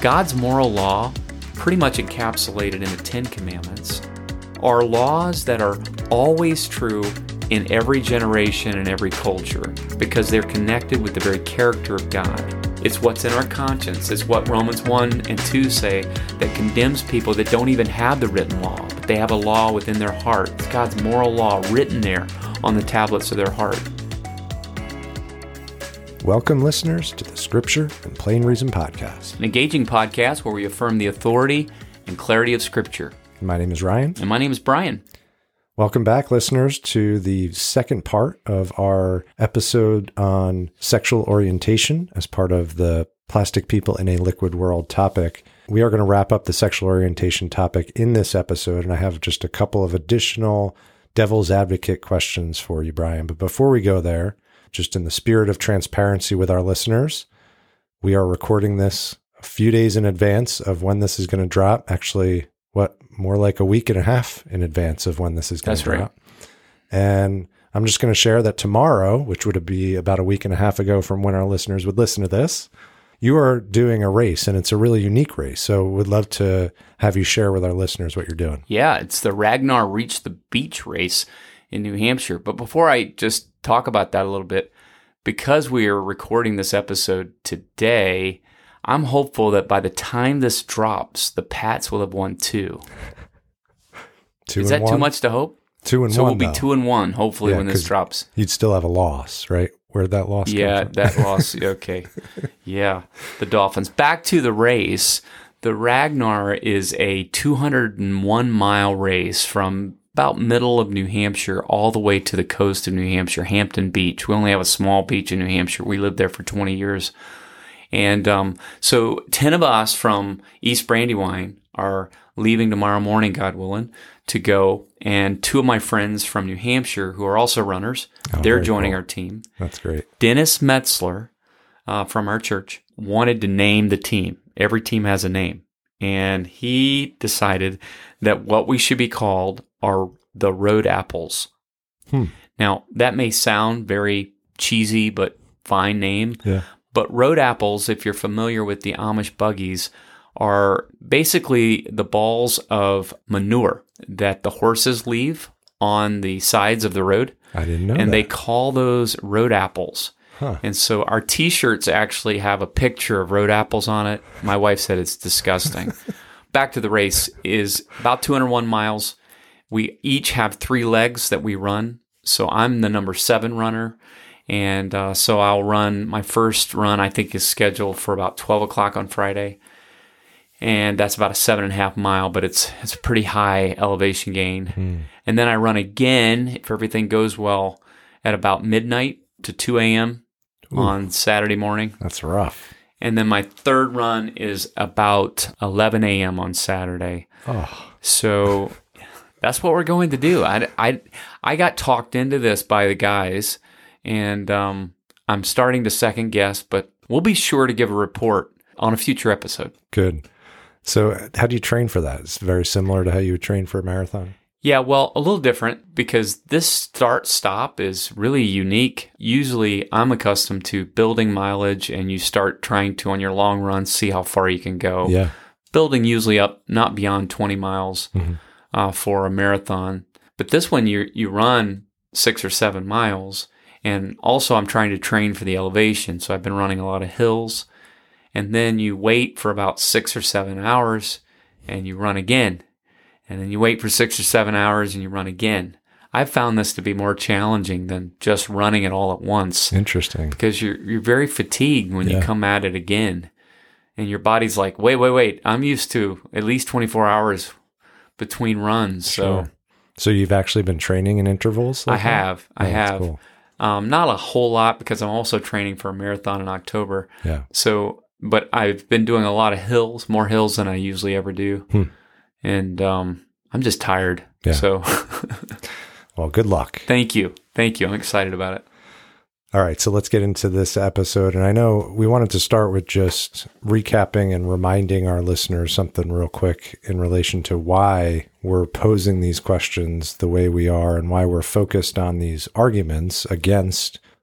God's moral law, pretty much encapsulated in the Ten Commandments, are laws that are always true in every generation and every culture because they're connected with the very character of God. It's what's in our conscience. It's what Romans 1 and 2 say that condemns people that don't even have the written law, but they have a law within their heart. It's God's moral law written there on the tablets of their heart. Welcome, listeners, to the Scripture and Plain Reason podcast. An engaging podcast where we affirm the authority and clarity of Scripture. My name is Ryan. And my name is Brian. Welcome back, listeners, to the second part of our episode on sexual orientation as part of the Plastic People in a Liquid World topic. We are going to wrap up the sexual orientation topic in this episode, and I have just a couple of additional devil's advocate questions for you, Brian. But before we go there, just in the spirit of transparency with our listeners, we are recording this a few days in advance of when this is going to drop. Actually, more like a week and a half in advance of when this is going to drop. Right. And I'm just going to share that tomorrow, which would be about a week and a half ago from when our listeners would listen to this, you are doing a race, and it's a really unique race. So we'd love to have you share with our listeners what you're doing. Yeah, it's the Ragnar Reach the Beach race in New Hampshire. But before I just talk about that a little bit, because we are recording this episode today, I'm hopeful that by the time this drops, the Pats will have won 2. Is that too much to hope? 2-1. So we'll be 2-1, hopefully, when this drops. You'd still have a loss, right? Where'd that loss come from? Yeah, that loss. Okay. Yeah, the Dolphins. Back to the race. The Ragnar is a 201-mile race from about middle of New Hampshire all the way to the coast of New Hampshire, Hampton Beach. We only have a small beach in New Hampshire. We lived there for 20 years. And so 10 of us from East Brandywine are leaving tomorrow morning, God willing, to go. And 2 of my friends from New Hampshire, who are also runners, they're joining our team. That's great. Dennis Metzler from our church wanted to name the team. Every team has a name. And he decided that what we should be called are the Road Apples. Now, that may sound very cheesy, but fine name. Yeah. But Road Apples, if you're familiar with the Amish buggies, are basically the balls of manure that the horses leave on the sides of the road. I didn't know and that. They call those Road Apples. Huh. And so our T-shirts actually have a picture of Road Apples on it. My wife said it's disgusting. Back to the race is about 201 miles. We each have 3 legs that we run. So I'm the number 7 runner. And so I'll run, my first run I think is scheduled for about 12 o'clock on Friday. And that's about a 7.5 mile, but it's a pretty high elevation gain. And then I run again, if everything goes well, at about midnight to 2 a.m. on Saturday morning. That's rough. And then my third run is about 11 a.m. on Saturday. Oh. So that's what we're going to do. I got talked into this by the guys, and I'm starting to second guess, but we'll be sure to give a report on a future episode. Good. So how do you train for that? It's very similar to how you would train for a marathon? Yeah, well, a little different because this start-stop is really unique. Usually, I'm accustomed to building mileage, and you start trying to, on your long run, see how far you can go. Yeah. Building usually up not beyond 20 miles for a marathon. But this one, you run 6 or 7 miles, and also I'm trying to train for the elevation. So I've been running a lot of hills, and then you wait for about 6 or 7 hours, and you run again. And then you wait for 6 or 7 hours and you run again. I've found this to be more challenging than just running it all at once. Interesting. Because you're very fatigued when you come at it again. And your body's like, wait. I'm used to at least 24 hours between runs. Sure. So you've actually been training in intervals? I have. Cool. Not a whole lot because I'm also training for a marathon in October. Yeah. So, but I've been doing a lot of hills, more hills than I usually ever do. And I'm just tired. Yeah. So, well, good luck. Thank you. I'm excited about it. All right, so let's get into this episode. And I know we wanted to start with just recapping and reminding our listeners something real quick in relation to why we're posing these questions the way we are and why we're focused on these arguments against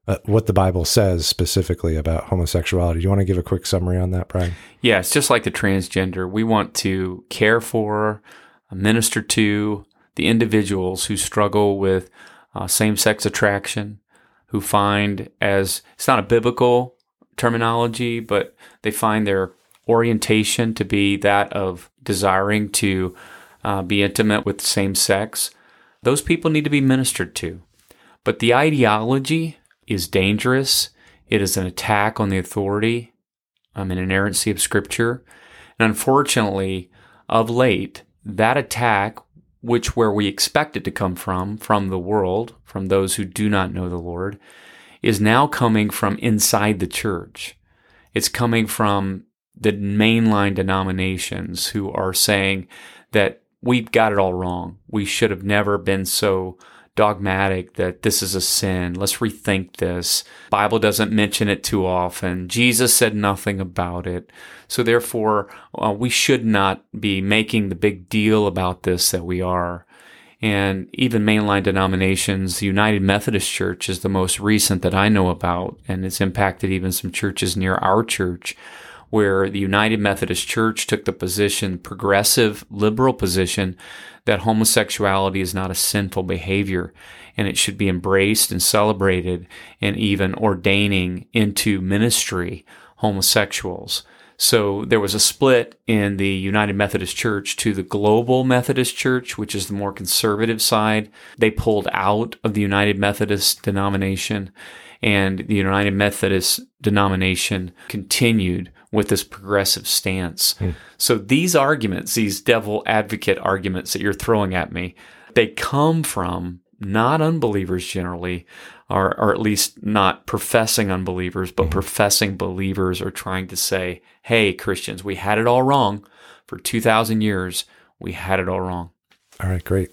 what the Bible says specifically about homosexuality. Do you want to give a quick summary on that, Brian? Yeah, it's just like the transgender. We want to care for, minister to the individuals who struggle with same-sex attraction, who find it's not a biblical terminology, but they find their orientation to be that of desiring to be intimate with the same sex. Those people need to be ministered to. But the ideology is dangerous. It is an attack on the authority and inerrancy of Scripture. And unfortunately, of late, that attack, where we expect it to come from the world, from those who do not know the Lord, is now coming from inside the church. It's coming from the mainline denominations who are saying that we've got it all wrong. We should have never been so dogmatic that this is a sin. Let's rethink this. Bible doesn't mention it too often. Jesus said nothing about it. So therefore, we should not be making the big deal about this that we are. And even mainline denominations, the United Methodist Church is the most recent that I know about, and it's impacted even some churches near our church, where the United Methodist Church took the position, progressive, liberal position, that homosexuality is not a sinful behavior, and it should be embraced and celebrated, and even ordaining into ministry homosexuals. So there was a split in the United Methodist Church to the Global Methodist Church, which is the more conservative side. They pulled out of the United Methodist denomination, and the United Methodist denomination continued with this progressive stance. So these arguments, these devil advocate arguments that you're throwing at me, they come from not unbelievers generally, or at least not professing unbelievers, but professing believers are trying to say, hey, Christians, we had it all wrong. For 2,000 years, we had it all wrong. All right, great.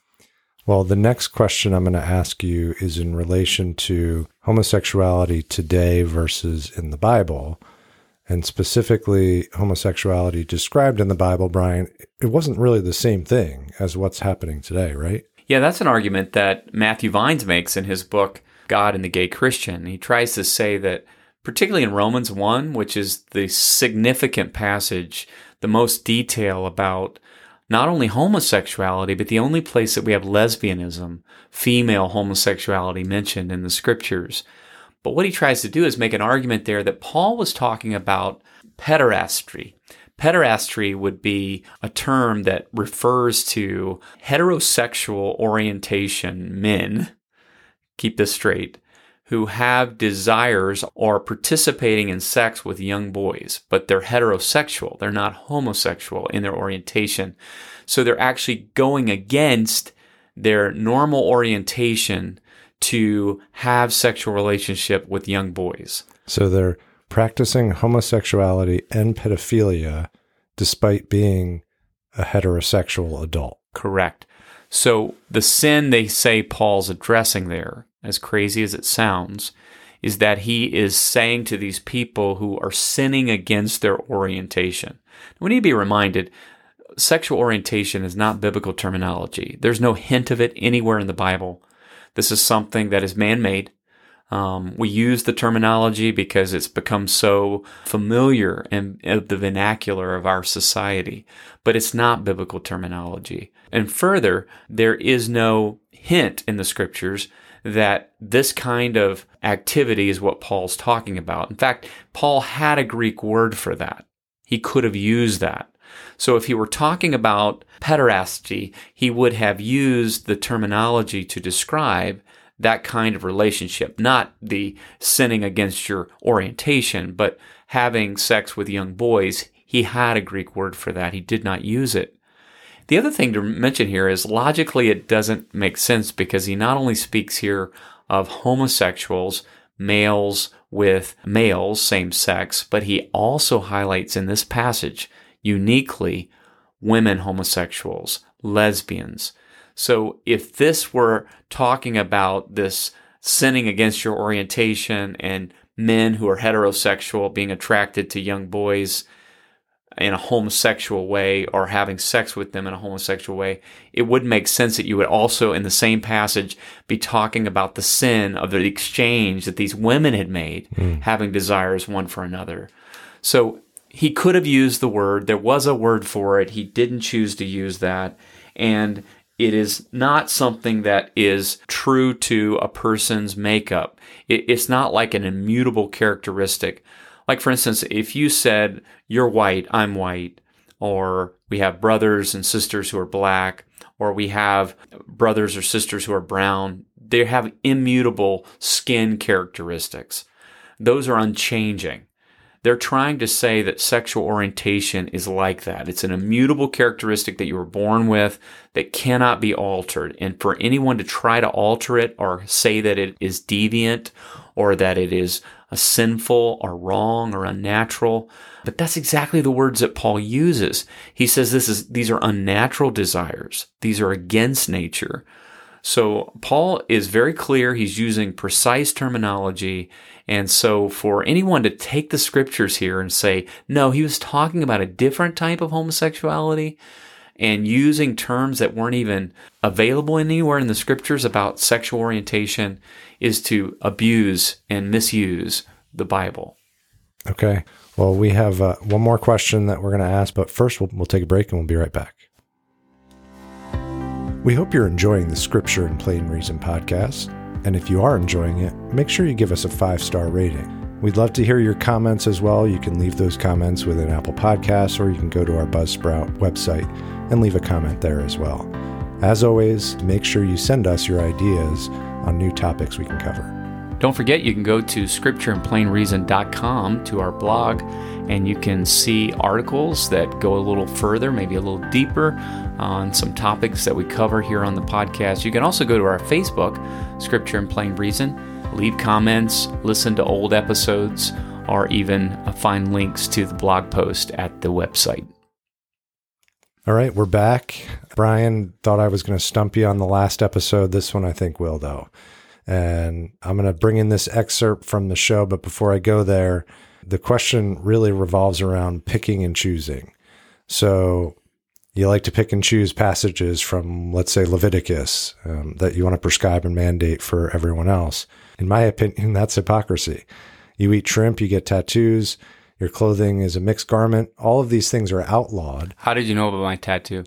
Well, the next question I'm going to ask you is in relation to homosexuality today versus in the Bible. And specifically, homosexuality described in the Bible, Brian, it wasn't really the same thing as what's happening today, right? Yeah, that's an argument that Matthew Vines makes in his book, God and the Gay Christian. He tries to say that, particularly in Romans 1, which is the significant passage, the most detail about not only homosexuality, but the only place that we have lesbianism, female homosexuality mentioned in the Scriptures. But what he tries to do is make an argument there that Paul was talking about pederasty. Pederasty would be a term that refers to heterosexual orientation men, keep this straight, who have desires or participating in sex with young boys, but they're heterosexual. They're not homosexual in their orientation. So they're actually going against their normal orientation to have sexual relationship with young boys. So they're practicing homosexuality and pedophilia despite being a heterosexual adult. Correct. So the sin they say Paul's addressing there, as crazy as it sounds, is that he is saying to these people who are sinning against their orientation. We need to be reminded, sexual orientation is not biblical terminology. There's no hint of it anywhere in the Bible. This is something that is man-made. We use the terminology because it's become so familiar in the vernacular of our society, but it's not biblical terminology. And further, there is no hint in the Scriptures that this kind of activity is what Paul's talking about. In fact, Paul had a Greek word for that. He could have used that. So if he were talking about pederasty, he would have used the terminology to describe that kind of relationship, not the sinning against your orientation, but having sex with young boys. He had a Greek word for that. He did not use it. The other thing to mention here is logically it doesn't make sense because he not only speaks here of homosexuals, males with males, same sex, but he also highlights in this passage uniquely women homosexuals, lesbians. So if this were talking about this sinning against your orientation and men who are heterosexual being attracted to young boys, in a homosexual way or having sex with them in a homosexual way, it would make sense that you would also, in the same passage, be talking about the sin of the exchange that these women had made, having desires one for another. So he could have used the word. There was a word for it. He didn't choose to use that. And it is not something that is true to a person's makeup. It's not like an immutable characteristic. Like, for instance, if you said, you're white, I'm white, or we have brothers and sisters who are black, or we have brothers or sisters who are brown, they have immutable skin characteristics. Those are unchanging. They're trying to say that sexual orientation is like that. It's an immutable characteristic that you were born with that cannot be altered. And for anyone to try to alter it or say that it is deviant or that it is sinful or wrong or unnatural, but that's exactly the words that Paul uses. He says these are unnatural desires. These are against nature. So Paul is very clear. He's using precise terminology. And so for anyone to take the scriptures here and say, no, he was talking about a different type of homosexuality and using terms that weren't even available anywhere in the scriptures about sexual orientation is to abuse and misuse the Bible. Okay. Well, we have one more question that we're going to ask, but first we'll take a break and we'll be right back. We hope you're enjoying the Scripture in Plain Reason podcast. And if you are enjoying it, make sure you give us a 5-star rating. We'd love to hear your comments as well. You can leave those comments within Apple Podcasts, or you can go to our Buzzsprout website and leave a comment there as well. As always, make sure you send us your ideas on new topics we can cover. Don't forget, you can go to scriptureinplainreason.com to our blog, and you can see articles that go a little further, maybe a little deeper on some topics that we cover here on the podcast. You can also go to our Facebook, Scripture in Plain Reason, leave comments, listen to old episodes, or even find links to the blog post at the website. All right, we're back. Brian thought I was going to stump you on the last episode. This one I think will, though. And I'm going to bring in this excerpt from the show, but before I go there, the question really revolves around picking and choosing. So you like to pick and choose passages from, let's say, Leviticus that you want to prescribe and mandate for everyone else. In my opinion, that's hypocrisy. You eat shrimp, you get tattoos, your clothing is a mixed garment. All of these things are outlawed. How did you know about my tattoo?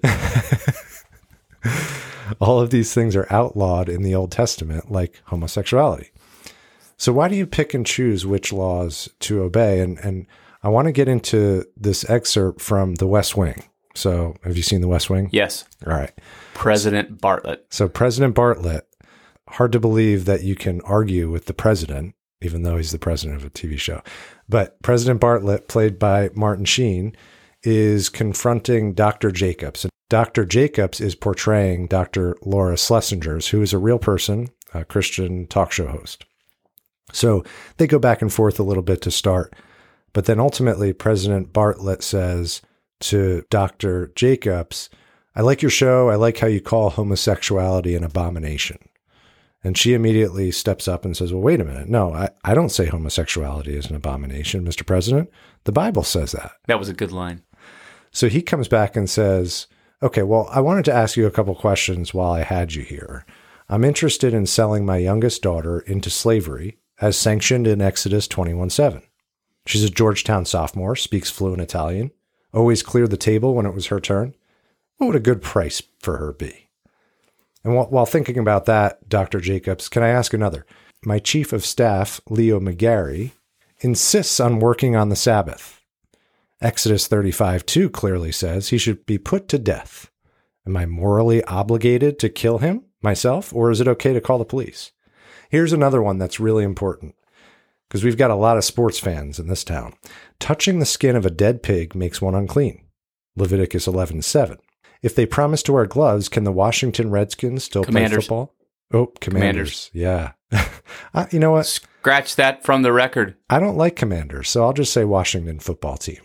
All of these things are outlawed in the Old Testament, like homosexuality. So why do you pick and choose which laws to obey? And I want to get into this excerpt from The West Wing. So have you seen The West Wing? Yes. All right. President Bartlett. So President Bartlett, hard to believe that you can argue with the president, even though he's the president of a TV show. But President Bartlett, played by Martin Sheen, is confronting Dr. Jacobs. Dr. Jacobs is portraying Dr. Laura Schlesingers, who is a real person, a Christian talk show host. So they go back and forth a little bit to start. But then ultimately, President Bartlett says to Dr. Jacobs, I like your show. I like how you call homosexuality an abomination. And she immediately steps up and says, well, wait a minute. No, I don't say homosexuality is an abomination, Mr. President. The Bible says that. That was a good line. So he comes back and says, okay, well, I wanted to ask you a couple questions while I had you here. I'm interested in selling my youngest daughter into slavery as sanctioned in Exodus 21:7. She's a Georgetown sophomore, speaks fluent Italian, always cleared the table when it was her turn. What would a good price for her be? And while thinking about that, Dr. Jacobs, can I ask another? My chief of staff, Leo McGarry, insists on working on the Sabbath. Exodus 35:2 clearly says he should be put to death. Am I morally obligated to kill him myself, or is it okay to call the police? Here's another one that's really important, because we've got a lot of sports fans in this town. Touching the skin of a dead pig makes one unclean. Leviticus 11:7. If they promise to wear gloves, can the Washington Redskins still play football? Oh, Commanders. Yeah. You know what? Scratch that from the record. I don't like Commanders, so I'll just say Washington football team.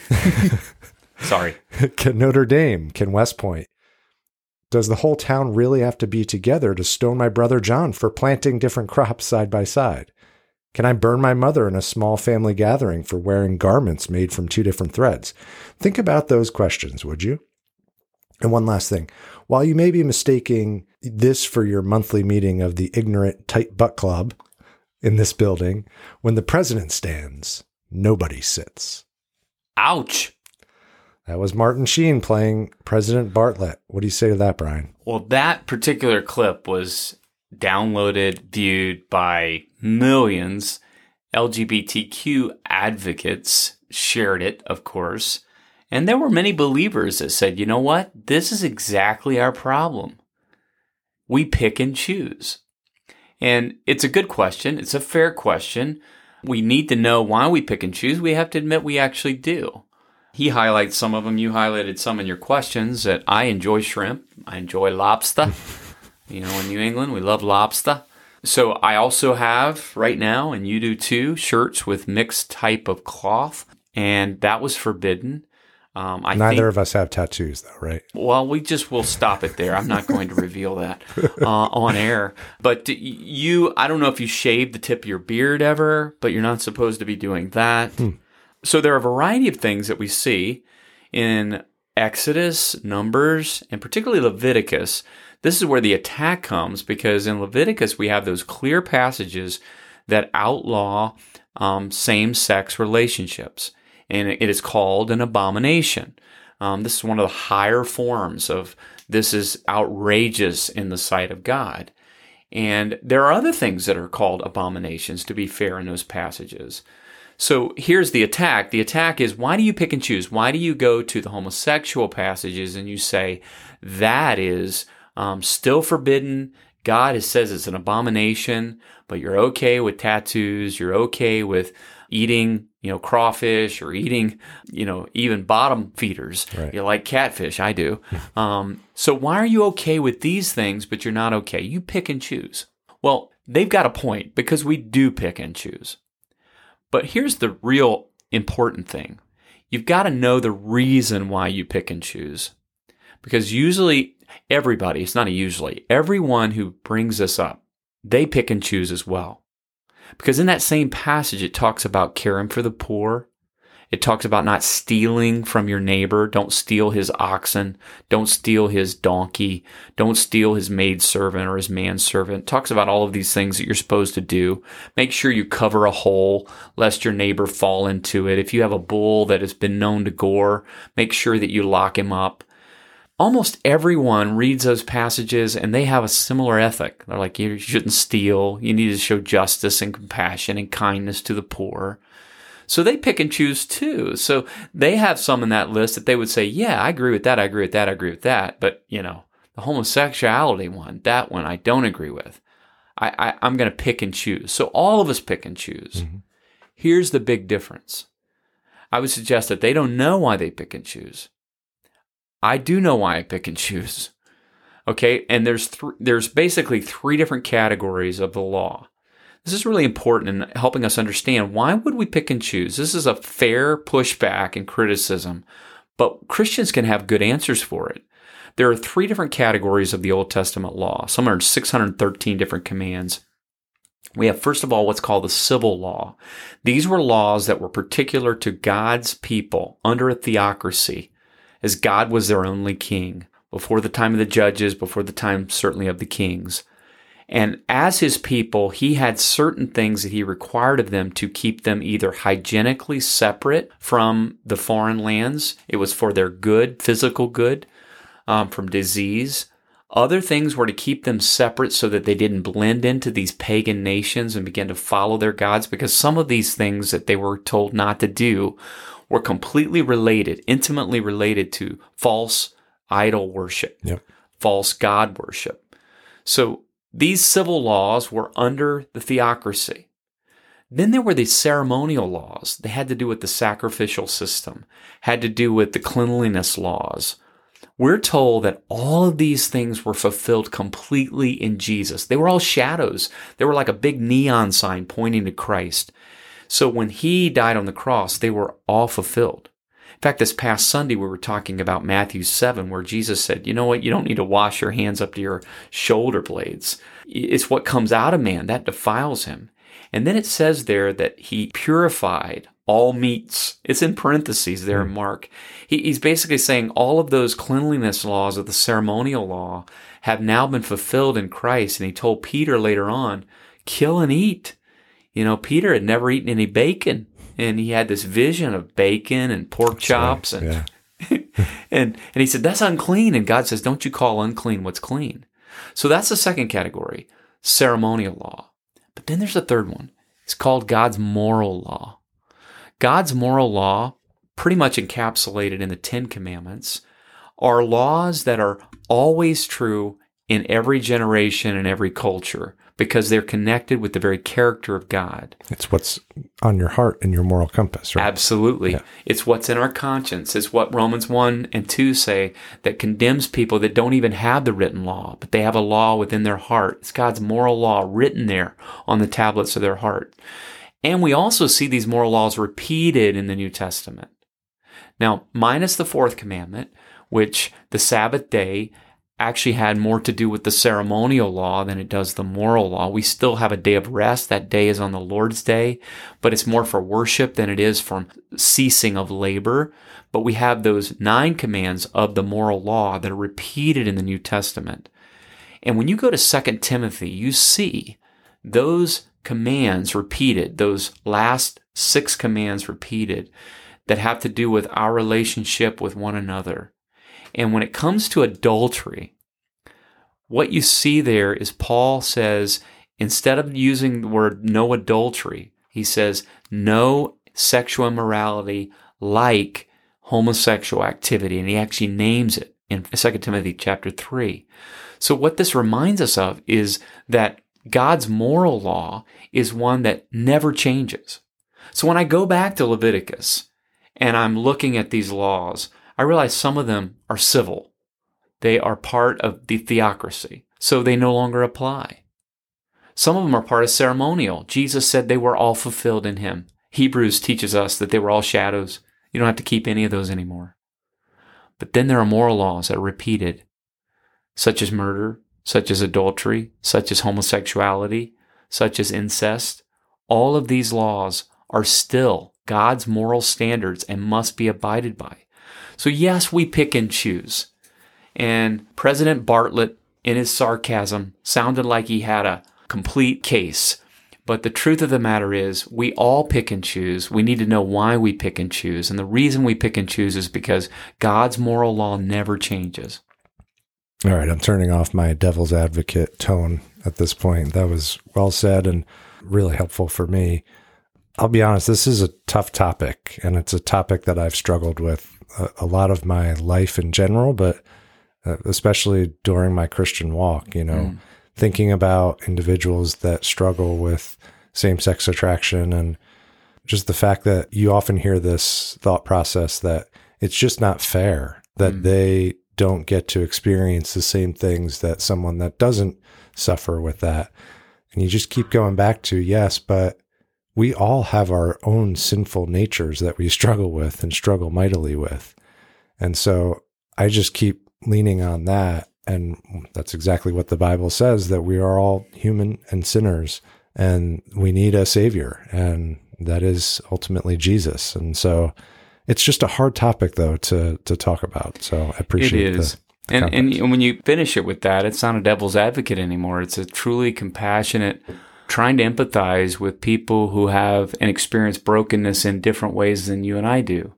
Sorry. Can Notre Dame? Can West Point? Does the whole town really have to be together to stone my brother John for planting different crops side by side? Can I burn my mother in a small family gathering for wearing garments made from 2 different threads? Think about those questions, would you? And one last thing. While you may be mistaking this for your monthly meeting of the ignorant tight butt club in this building, when the president stands, nobody sits. Ouch. That was Martin Sheen playing President Bartlett. What do you say to that, Brian? Well, that particular clip was downloaded, viewed by millions. LGBTQ advocates shared it, of course. And there were many believers that said, you know what? This is exactly our problem. We pick and choose. And it's a good question. It's a fair question. We need to know why we pick and choose. We have to admit we actually do. He highlights some of them. You highlighted some in your questions that I enjoy shrimp. I enjoy lobster. In New England, we love lobster. So I also have right now, and you do too, shirts with mixed type of cloth. And that was forbidden. Neither of us have tattoos, though, right? Well, we'll stop it there. I'm not going to reveal that on air. But I don't know if you shave the tip of your beard ever, but you're not supposed to be doing that. So there are a variety of things that we see in Exodus, Numbers, and particularly Leviticus. This is where the attack comes, because in Leviticus we have those clear passages that outlaw same-sex relationships. And it is called an abomination. This is one of the higher forms of this is outrageous in the sight of God. And there are other things that are called abominations, to be fair, in those passages. So here's the attack. The attack is, why do you pick and choose? Why do you go to the homosexual passages and you say that is still forbidden? God says it's an abomination, but you're okay with tattoos. You're okay with eating, crawfish, or eating, even bottom feeders. Right. You like catfish. I do. So why are you okay with these things, but you're not okay? You pick and choose. Well, they've got a point, because we do pick and choose. But here's the real important thing. You've got to know the reason why you pick and choose. Because usually everybody, it's not a usually, everyone who brings this up, they pick and choose as well. Because in that same passage, it talks about caring for the poor. It talks about not stealing from your neighbor. Don't steal his oxen. Don't steal his donkey. Don't steal his maidservant or his manservant. It talks about all of these things that you're supposed to do. Make sure you cover a hole lest your neighbor fall into it. If you have a bull that has been known to gore, make sure that you lock him up. Almost everyone reads those passages and they have a similar ethic. They're like, you shouldn't steal. You need to show justice and compassion and kindness to the poor. So they pick and choose too. So they have some in that list that they would say, yeah, I agree with that, I agree with that, I agree with that. But, the homosexuality one, that one I don't agree with. I'm going to pick and choose. So all of us pick and choose. Mm-hmm. Here's the big difference. I would suggest that they don't know why they pick and choose. I do know why I pick and choose. Okay, and there's basically 3 different categories of the law. This is really important in helping us understand, why would we pick and choose? This is a fair pushback and criticism, but Christians can have good answers for it. There are 3 different categories of the Old Testament law. Some are 613 different commands. We have, first of all, what's called the civil law. These were laws that were particular to God's people under a theocracy, as God was their only king, before the time of the judges, before the time certainly of the kings. And as his people, he had certain things that he required of them to keep them either hygienically separate from the foreign lands. It was for their good, physical good, from disease. Other things were to keep them separate so that they didn't blend into these pagan nations and begin to follow their gods, because some of these things that they were told not to do were completely related, intimately related to false idol worship, false god worship. So these civil laws were under the theocracy. Then there were these ceremonial laws. They had to do with the sacrificial system, had to do with the cleanliness laws. We're told that all of these things were fulfilled completely in Jesus. They were all shadows. They were like a big neon sign pointing to Christ. So when he died on the cross, they were all fulfilled. In fact, this past Sunday, we were talking about Matthew 7, where Jesus said, you know what? You don't need to wash your hands up to your shoulder blades. It's what comes out of man that defiles him. And then it says there that he purified all meats. It's in parentheses there in Mark. He's basically saying all of those cleanliness laws of the ceremonial law have now been fulfilled in Christ. And he told Peter later on, kill and eat. Peter had never eaten any bacon, and he had this vision of bacon and pork chops. Right. And Yeah. and he said, that's unclean. And God says, don't you call unclean what's clean. So that's the second category, ceremonial law. But then there's a third one. It's called God's moral law. God's moral law, pretty much encapsulated in the Ten Commandments, are laws that are always true in every generation and every culture because they're connected with the very character of God. It's what's on your heart and your moral compass, right? Absolutely. Yeah. It's what's in our conscience. It's what Romans 1 and 2 say that condemns people that don't even have the written law, but they have a law within their heart. It's God's moral law written there on the tablets of their heart. And we also see these moral laws repeated in the New Testament. Now, minus the fourth commandment, which the Sabbath day actually had more to do with the ceremonial law than it does the moral law. We still have a day of rest. That day is on the Lord's Day, but it's more for worship than it is from ceasing of labor. But we have those 9 commands of the moral law that are repeated in the New Testament. And when you go to 2 Timothy, you see those commands repeated, those last 6 commands repeated that have to do with our relationship with one another. And when it comes to adultery, what you see there is Paul says, instead of using the word no adultery, he says no sexual immorality like homosexual activity. And he actually names it in 2 Timothy chapter 3. So what this reminds us of is that God's moral law is one that never changes. So when I go back to Leviticus and I'm looking at these laws, I realize some of them are civil. They are part of the theocracy, so they no longer apply. Some of them are part of ceremonial. Jesus said they were all fulfilled in him. Hebrews teaches us that they were all shadows. You don't have to keep any of those anymore. But then there are moral laws that are repeated, such as murder, such as adultery, such as homosexuality, such as incest. All of these laws are still God's moral standards and must be abided by. So yes, we pick and choose. And President Bartlett, in his sarcasm, sounded like he had a complete case. But the truth of the matter is, we all pick and choose. We need to know why we pick and choose. And the reason we pick and choose is because God's moral law never changes. All right, I'm turning off my devil's advocate tone at this point. That was well said and really helpful for me. I'll be honest, this is a tough topic, and it's a topic that I've struggled with a lot of my life in general, but especially during my Christian walk, thinking about individuals that struggle with same-sex attraction, and just the fact that you often hear this thought process that it's just not fair that they don't get to experience the same things that someone that doesn't suffer with that. And you just keep going back to, yes, but we all have our own sinful natures that we struggle with and struggle mightily with. And so I just keep leaning on that. And that's exactly what the Bible says, that we are all human and sinners and we need a savior. And that is ultimately Jesus. And so it's just a hard topic, though, to talk about. So I appreciate it. It is. And when you finish it with that, it's not a devil's advocate anymore. It's a truly compassionate, trying to empathize with people who have and experience brokenness in different ways than you and I do.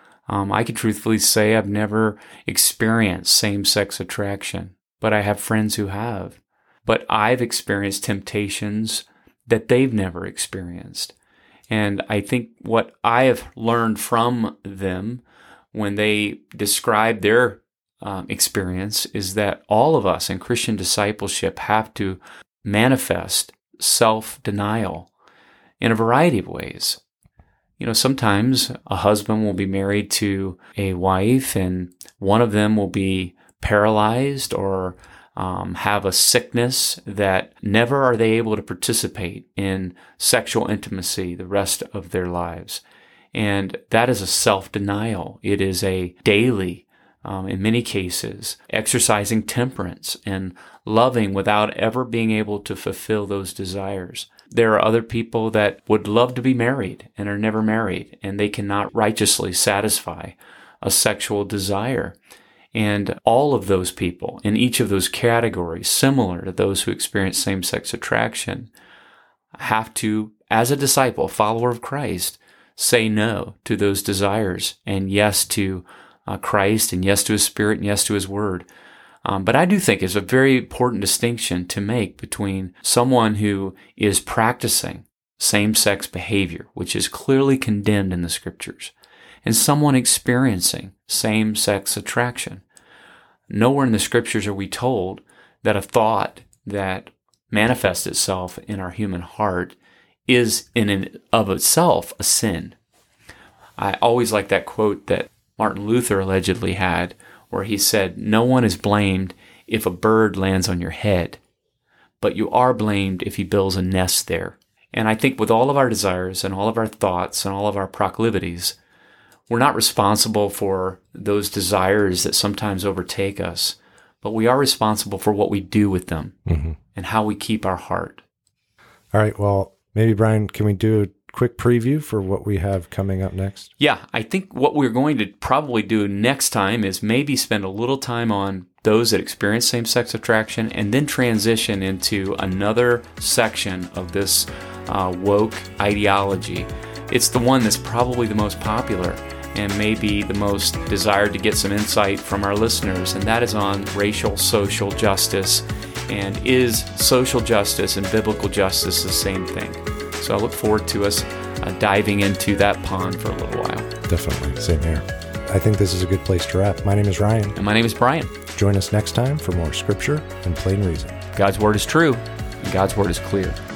I can truthfully say I've never experienced same-sex attraction, but I have friends who have. But I've experienced temptations that they've never experienced. And I think what I have learned from them when they describe their experience is that all of us in Christian discipleship have to manifest self-denial in a variety of ways. Sometimes a husband will be married to a wife and one of them will be paralyzed or have a sickness that never are they able to participate in sexual intimacy the rest of their lives. And that is a self-denial. It is a daily in many cases, exercising temperance and loving without ever being able to fulfill those desires. There are other people that would love to be married and are never married, and they cannot righteously satisfy a sexual desire. And all of those people in each of those categories, similar to those who experience same-sex attraction, have to, as a disciple, follower of Christ, say no to those desires and yes to Christ and yes to His Spirit and yes to His Word. But I do think it's a very important distinction to make between someone who is practicing same-sex behavior, which is clearly condemned in the Scriptures, and someone experiencing same-sex attraction. Nowhere in the Scriptures are we told that a thought that manifests itself in our human heart is in and of itself a sin. I always like that quote that Martin Luther allegedly had, where he said, "No one is blamed if a bird lands on your head, but you are blamed if he builds a nest there." And I think with all of our desires and all of our thoughts and all of our proclivities, we're not responsible for those desires that sometimes overtake us, but we are responsible for what we do with them and how we keep our heart. All right. Well, maybe, Brian, can we do a quick preview for what we have coming up next? Yeah, I think what we're going to probably do next time is maybe spend a little time on those that experience same-sex attraction and then transition into another section of this woke ideology. It's the one that's probably the most popular and maybe the most desired to get some insight from our listeners, and that is on racial social justice. And is social justice and biblical justice the same thing? So I look forward to us diving into that pond for a little while. Definitely. Same here. I think this is a good place to wrap. My name is Ryan. And my name is Brian. Join us next time for more Scripture and Plain Reason. God's Word is true, and God's Word is clear.